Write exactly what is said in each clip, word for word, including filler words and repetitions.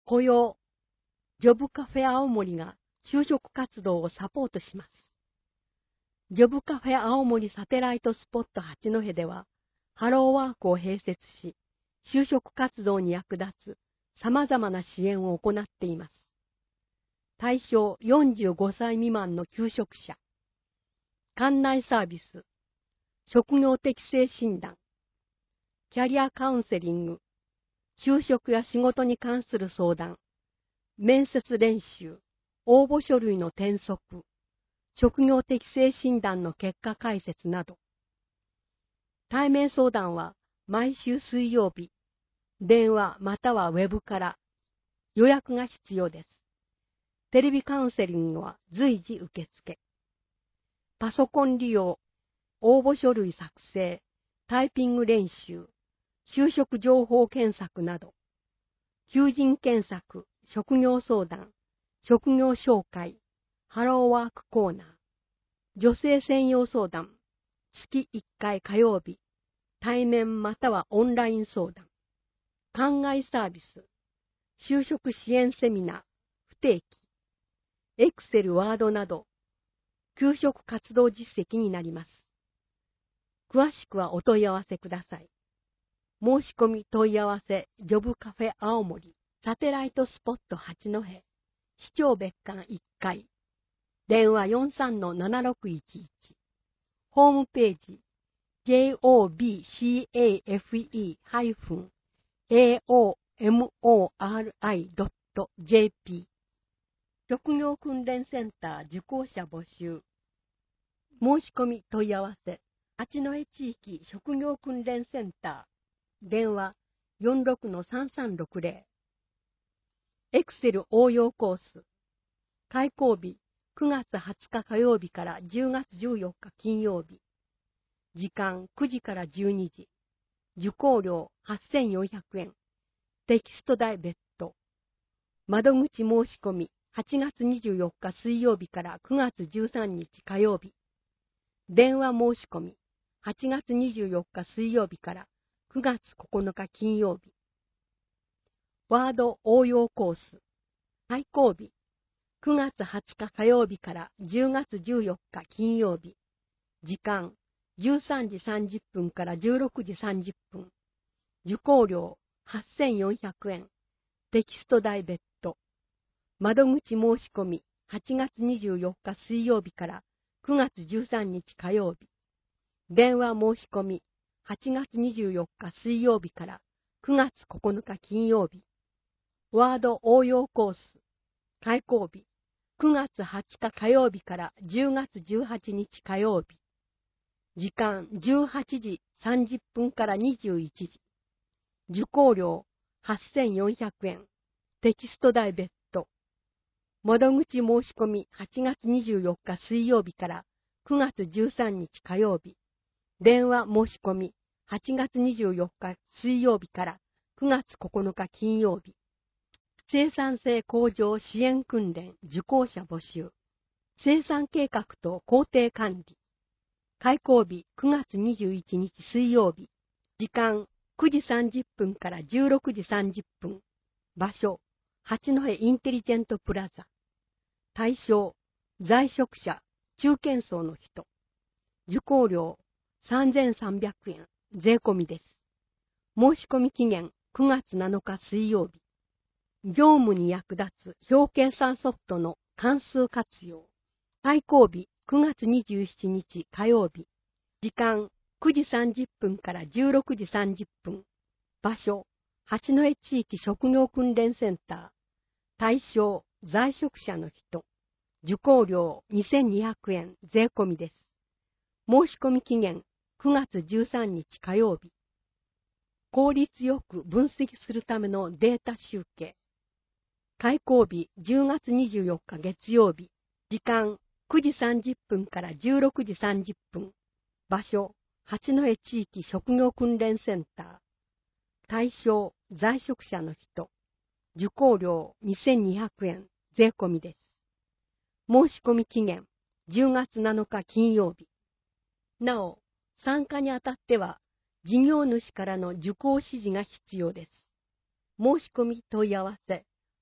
雇用、ジョブカフェ青森が就職活動をサポートします。ジョブカフェ青森サテライトスポット八戸では、ハローワークを併設し、就職活動に役立つ様々な支援を行っています。対象よんじゅうごさい未満の求職者、館内サービス、職業適性診断、キャリアカウンセリング、就職や仕事に関する相談、面接練習、応募書類の転送、職業適性診断の結果解説など。対面相談は毎週水曜日、電話またはウェブから予約が必要です。テレビカウンセリングは随時受付。パソコン利用、応募書類作成、タイピング練習、就職情報検索など、求人検索、職業相談、職業紹介、ハローワークコーナー、女性専用相談、月いっかい火曜日、対面またはオンライン相談、館外サービス、就職支援セミナー、不定期、エクセル、ワードなど、求職活動実績になります。詳しくはお問い合わせください。申し込み問い合わせ、ジョブカフェ青森、サテライトスポット八戸、市長別館いっかい、電話 よんさんのななろくいちいち、ホームページ、ジョブカフェ エーオーエムオーアールアイドットジェーピー、職業訓練センター受講者募集。申し込み問い合わせ、八戸地域職業訓練センター、電話 よんろくのさんさんろくゼロ。エクセル応用コース。開講日くがつはつか火曜日からじゅうがつじゅうよっか金曜日。時間くじからじゅうにじ。受講料はっせんよんひゃくえん。テキスト代別途。窓口申し込みはちがつにじゅうよっか水曜日からくがつじゅうさんにち火曜日。電話申し込みはちがつにじゅうよっか水曜日からくがつここのか金曜日。ワード応用コース。開講日くがつはつか火曜日からじゅうがつじゅうよっか金曜日。時間じゅうさんじさんじゅっぷんからじゅうろくじさんじゅっぷん。受講料はっせんよんひゃくえん。テキスト代別途。窓口申し込みはちがつにじゅうよっか水曜日からくがつじゅうさんにち火曜日。電話申し込みはちがつにじゅうよっか水曜日からくがつここのか金曜日。ワード応用コース。開講日くがつはつか火曜日からじゅうがつじゅうはちにち火曜日。時間じゅうはちじさんじゅっぷんからにじゅういちじ。受講料はっせんよんひゃくえん。テキスト代別途。窓口申し込みはちがつにじゅうよっか水曜日からくがつじゅうさんにち火曜日。電話申し込みはちがつにじゅうよっか水曜日からくがつここのか金曜日。生産性向上支援訓練受講者募集。生産計画と工程管理。開講日くがつにじゅういちにち水曜日。時間くじさんじゅっぷんからじゅうろくじさんじゅっぷん。場所八戸インテリジェントプラザ。対象在職者、中堅層の人。受講料さんぜんさんびゃくえん。税込みです。申し込み期限くがつなのか水曜日。業務に役立つ表計算ソフトの関数活用。開講日くがつにじゅうしちにち火曜日。時間くじさんじゅっぷんからじゅうろくじさんじゅっぷん。場所八戸地域職業訓練センター。対象在職者の人。受講料にせんにひゃくえん。税込みです。申し込み期限くがつじゅうさんにち火曜日。効率よく分析するためのデータ集計。開講日じゅうがつにじゅうよっか月曜日。時間くじさんじゅっぷんからじゅうろくじさんじゅっぷん。場所八戸地域職業訓練センター。対象在職者の人。受講料にせんにひゃくえん。税込みです。申し込み期限じゅうがつなのか金曜日。なお、参加にあたっては、事業主からの受講指示が必要です。申し込み問い合わせ、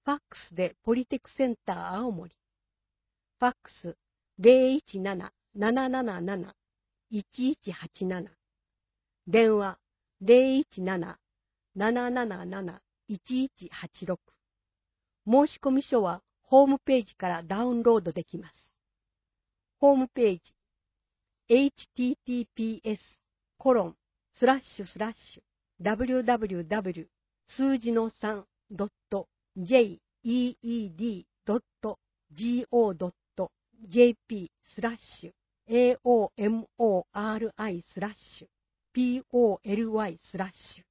ファックスでポリテクセンター青森。ファックス ゼロいちなな ななななな いちいちはちなな。電話 ゼロいちなな ななななな いちいちはちろく。申込書はホームページからダウンロードできます。ホームページ エイチティーティーピーエス コロンスラッシュスラッシュ ダブリューダブリューダブリュー 数字の さん ドット ジェイイーイーディー ドット ジーオー ドット ジェーピー スラッシュ エーオーエムオーアールアイ スラッシュ ピーオーエルワイ スラッシュ